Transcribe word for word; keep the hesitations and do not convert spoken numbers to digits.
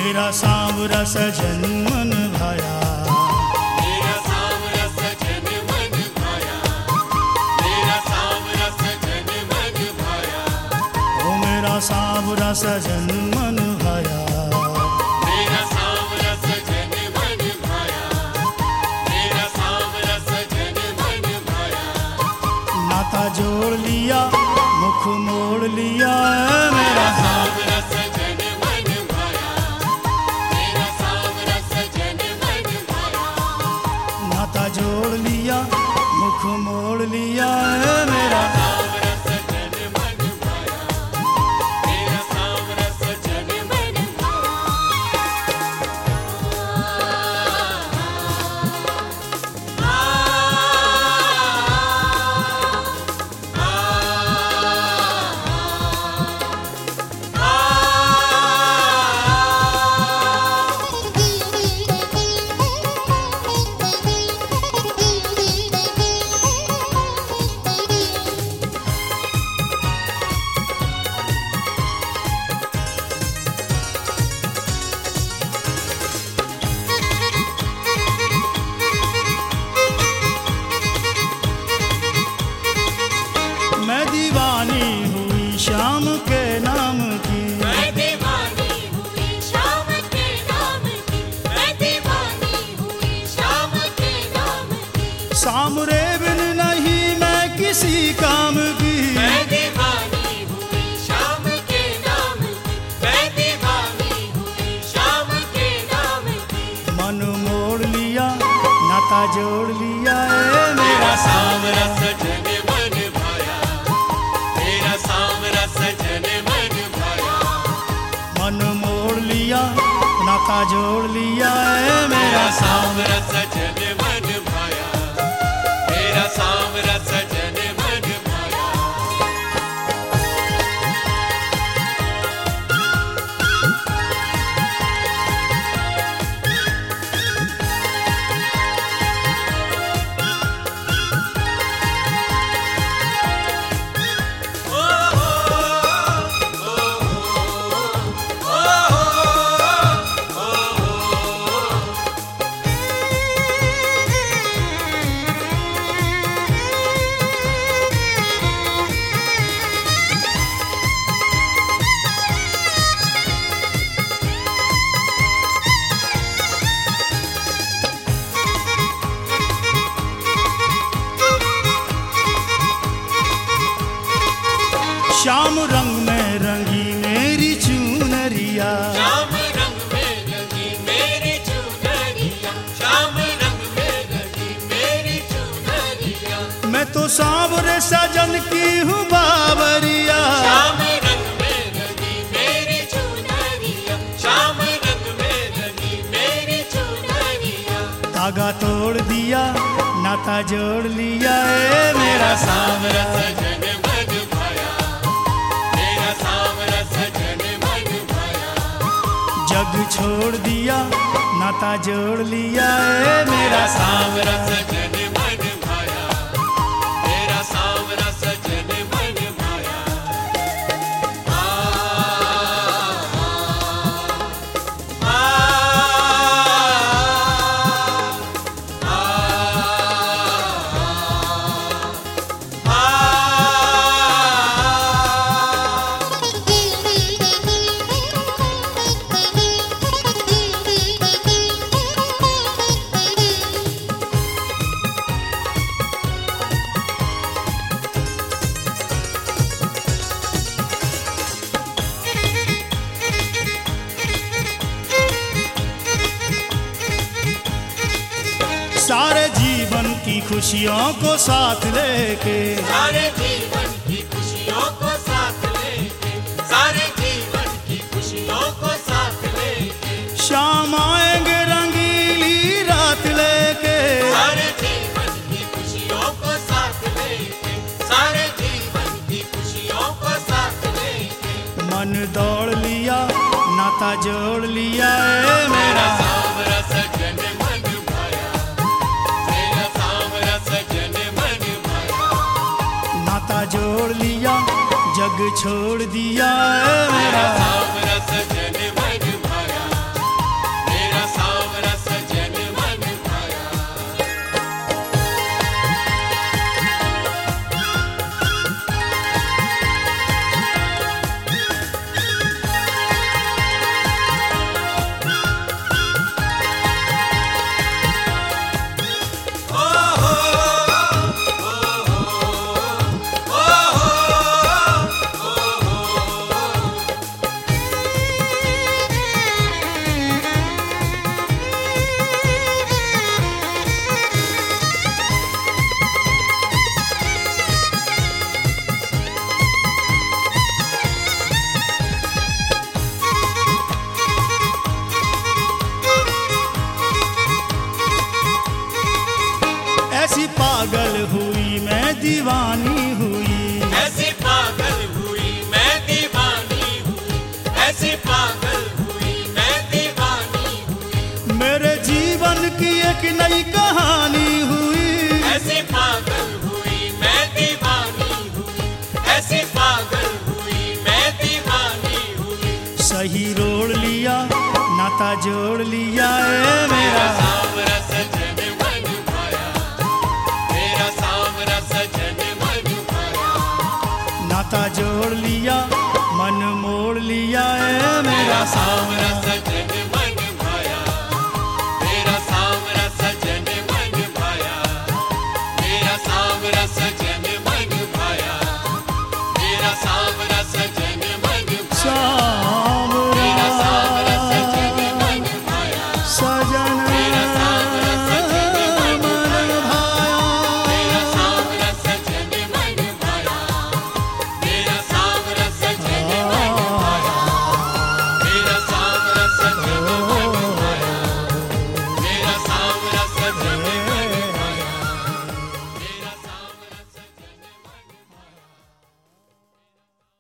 मेरा सांवरा सजन मन भाया, मेरा सांवरा सजन मन भाया, मेरा सांवरा सजन मन भाया, ओ मेरा सांवरा सजन मन भाया, मेरा सांवरा सजन मन भाया, मेरा सांवरा सजन मन भाया। नाता जोड़ लिया मुख मोड़ लिया मेरा सांवरा सजन मन भाया, मेरा सांवरा सजन मन भाया, नाता जोड़ लिया मुख मोड़ लिया मेरा सांवरा सजन मन भाया, मेरा सांवरा सजन मन मैं दीवानी हुई शाम के नाम की, मैं दीवानी हुई शाम के नाम की, मैं दीवानी हुई शाम के नाम की, सामरे बिन नहीं मैं किसी काम की, मैं दीवानी हुई शाम के नाम की, मैं दीवानी हुई शाम के नाम की। मन मोड़ लिया नाता जोड़ लिया ए मेरा सांवरा सजन मन भाया, मेरा सांवरा सजन मन भाया, मन मोड़ लिया नाता जोड़ लिया ए मेरा सांवरा सजन मन भाया, मेरा सांवरा सजन मन भाया। श्याम रंग में रंगी मेरी चुनरिया, श्याम रंग में रंगी मेरी चुनरिया, श्याम रंग में रंगी मेरी चुनरिया, मैं तो सांवरे सजन की हूँ बावरिया, श्याम रंग में रंगी मेरी चुनरिया, श्याम रंग में रंगी मेरी चुनरिया। धागा तोड़ दिया नाता जोड़ लिया ए मेरा सांवरा सजन मन भाया, मेरा सांवरा सजन मन भाया, जग छोड़ दिया नाता जोड़ लिया ए मेरा सांवरा सजन मन भाया, मेरा सांवरा सजन मन भाया। आ आ आ आ सारे जीवन की खुशियों को साथ लेके, सारे जीवन की खुशियों को साथ लेके, सारे जीवन की खुशियों को साथ लेके, शाम आएंगे रंगीली रात लेके, सारे जीवन की खुशियों को साथ लेके, सारे जीवन की खुशियों को साथ लेके। मन दौड़ लिया नाता जोड़ लिया ए मेरा सांवरा सजन मन भाया, मेरा सांवरा सजन मन भाया, नाता जोड़ लिया जग छोड़ दिया ए मेरा सांवरा सजन मन भाया, एक नई कहानी हुई। ऐसी पागल हुई मैं दीवानी हुई, ऐसी पागल हुई मैं दीवानी हुई। सही रोड़ लिया नाता जोड़ लिया ए मेरा सांवरा सजन मन भाया, मेरा सांवरा सजन मन भाया। नाता जोड़ लिया मन मोड़ लिया ए मेरा सांवरा